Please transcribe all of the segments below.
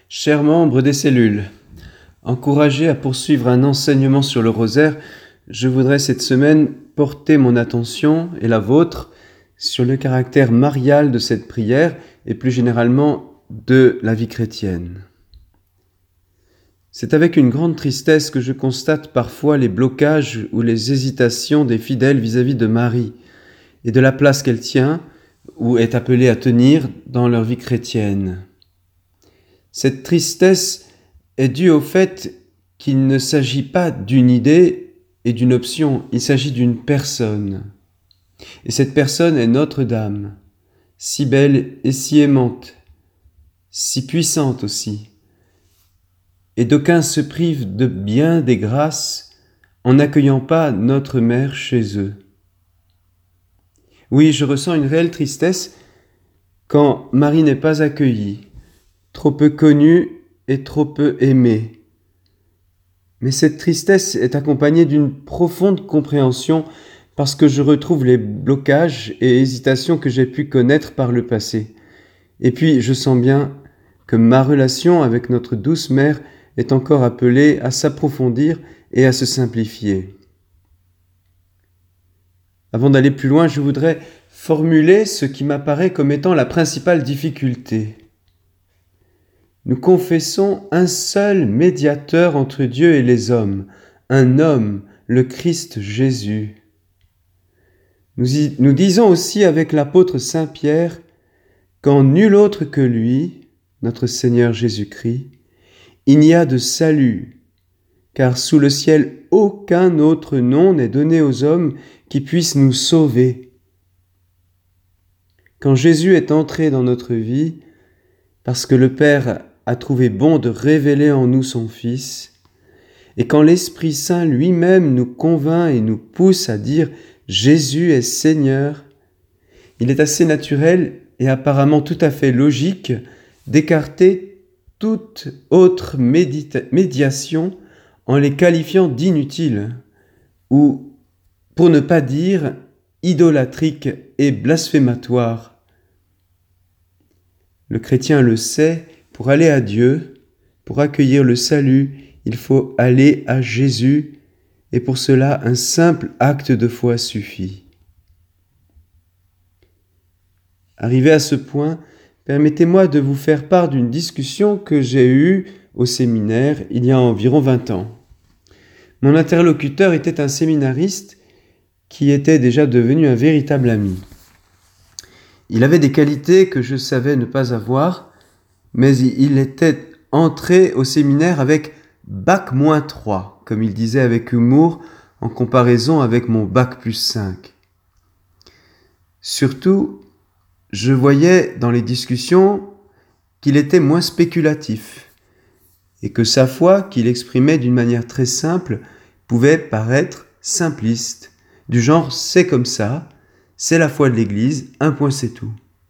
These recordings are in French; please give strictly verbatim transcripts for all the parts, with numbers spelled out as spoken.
Chers membres des cellules, encouragés à poursuivre un enseignement sur le rosaire, je voudrais cette semaine porter mon attention et la vôtre sur le caractère marial de cette prière et plus généralement de la vie chrétienne. C'est avec une grande tristesse que je constate parfois les blocages ou les hésitations des fidèles vis-à-vis de Marie et de la place qu'elle tient ou est appelée à tenir dans leur vie chrétienne. Cette tristesse est due au fait qu'il ne s'agit pas d'une idée et d'une option, il s'agit d'une personne. Et cette personne est Notre-Dame, si belle et si aimante, si puissante aussi. Et d'aucuns se privent de bien des grâces en n'accueillant pas notre mère chez eux. Oui, je ressens une réelle tristesse quand Marie n'est pas accueillie, trop peu connue et trop peu aimée. Mais cette tristesse est accompagnée d'une profonde compréhension parce que je retrouve les blocages et hésitations que j'ai pu connaître par le passé. Et puis, je sens bien que ma relation avec notre douce mère est encore appelée à s'approfondir et à se simplifier. Avant d'aller plus loin, je voudrais formuler ce qui m'apparaît comme étant la principale difficulté. Nous confessons un seul médiateur entre Dieu et les hommes, un homme, le Christ Jésus. Nous, y, nous disons aussi avec l'apôtre Saint Pierre qu'en nul autre que lui, notre Seigneur Jésus-Christ, il n'y a de salut, car sous le ciel aucun autre nom n'est donné aux hommes qui puisse nous sauver. Quand Jésus est entré dans notre vie, parce que le Père a trouvé bon de révéler en nous son Fils, et quand l'Esprit Saint lui-même nous convainc et nous pousse à dire « Jésus est Seigneur », il est assez naturel et apparemment tout à fait logique d'écarter toute autre médita- médiation en les qualifiant d'inutiles, ou, pour ne pas dire, idolâtriques et blasphématoires. Le chrétien le sait, pour aller à Dieu, pour accueillir le salut, il faut aller à Jésus, et pour cela, un simple acte de foi suffit. Arrivé à ce point, permettez-moi de vous faire part d'une discussion que j'ai eue au séminaire il y a environ vingt ans. Mon interlocuteur était un séminariste qui était déjà devenu un véritable ami. Il avait des qualités que je savais ne pas avoir, mais il était entré au séminaire avec bac moins trois, comme il disait avec humour, en comparaison avec mon bac plus cinq. Surtout, je voyais dans les discussions qu'il était moins spéculatif et que sa foi, qu'il exprimait d'une manière très simple, pouvait paraître simpliste, du genre « c'est comme ça », c'est la foi de l'Église, un point c'est tout.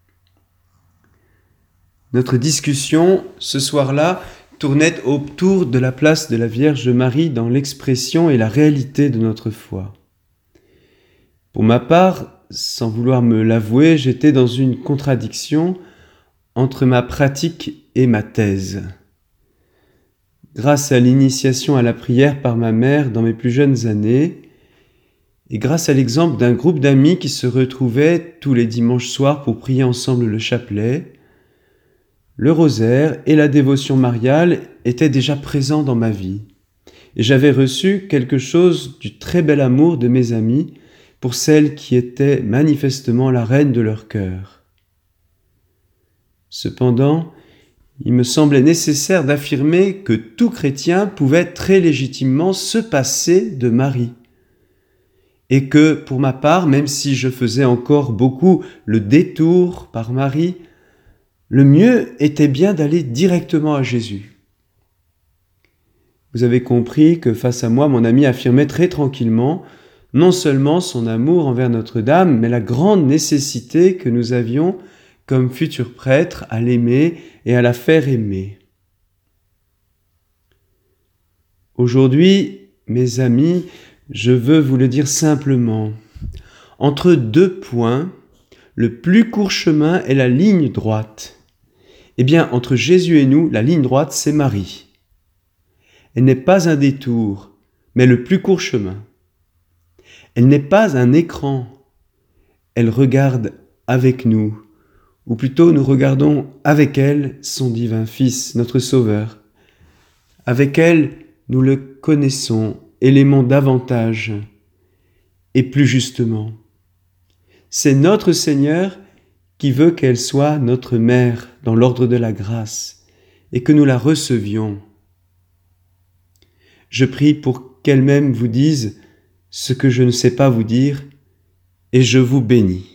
Notre discussion, ce soir-là, tournait autour de la place de la Vierge Marie dans l'expression et la réalité de notre foi. Pour ma part, sans vouloir me l'avouer, j'étais dans une contradiction entre ma pratique et ma thèse. Grâce à l'initiation à la prière par ma mère dans mes plus jeunes années, et grâce à l'exemple d'un groupe d'amis qui se retrouvaient tous les dimanches soirs pour prier ensemble le chapelet, le rosaire et la dévotion mariale étaient déjà présents dans ma vie. Et j'avais reçu quelque chose du très bel amour de mes amis pour celle qui était manifestement la reine de leur cœur. Cependant, il me semblait nécessaire d'affirmer que tout chrétien pouvait très légitimement se passer de Marie. Et que, pour ma part, même si je faisais encore beaucoup le détour par Marie, le mieux était bien d'aller directement à Jésus. Vous avez compris que face à moi, mon ami affirmait très tranquillement non seulement son amour envers Notre-Dame, mais la grande nécessité que nous avions comme futurs prêtres à l'aimer et à la faire aimer. Aujourd'hui, mes amis, je veux vous le dire simplement. Entre deux points, le plus court chemin est la ligne droite. Eh bien, entre Jésus et nous, la ligne droite, c'est Marie. Elle n'est pas un détour, mais le plus court chemin. Elle n'est pas un écran. Elle regarde avec nous, ou plutôt nous regardons avec elle son divin Fils, notre Sauveur. Avec elle, nous le connaissons et l'aimons davantage et plus justement. C'est notre Seigneur qui veut qu'elle soit notre mère dans l'ordre de la grâce et que nous la recevions. Je prie pour qu'elle-même vous dise ce que je ne sais pas vous dire et je vous bénis.